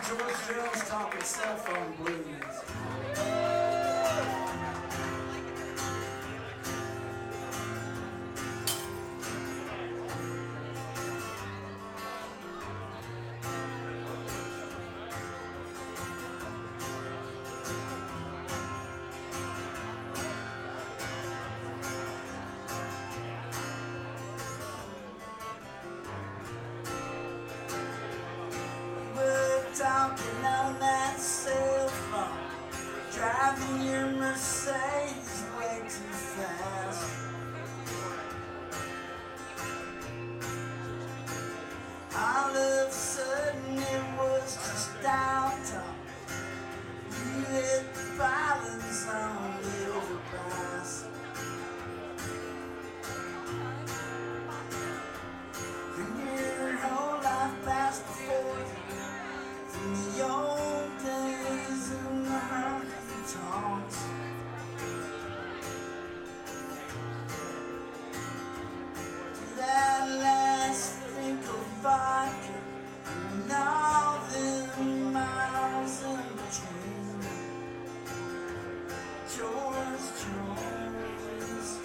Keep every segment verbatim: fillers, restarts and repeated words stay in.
George Jones talking cell phone blues. Talking on that cell phone, driving your Mercedes way too fast. All of a sudden it was just downtown. You hit the violence on the overpass. And your whole life passed before you. In the old days of the honky tonks, that last drink of vodka and all the miles in between. George Jones,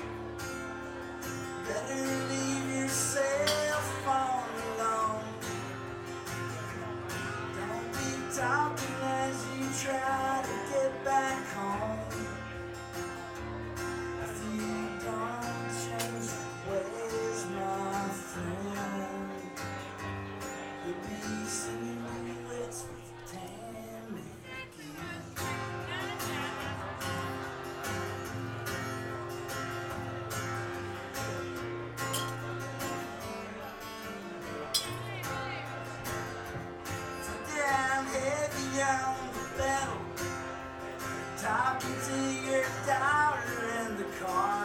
better leave your cell phone alone. Talking as you try to get back home. If you don't change your ways, my friend, you'll be singing duets with Tammy again. Heavy on the pedal, talking to your daughter in the car.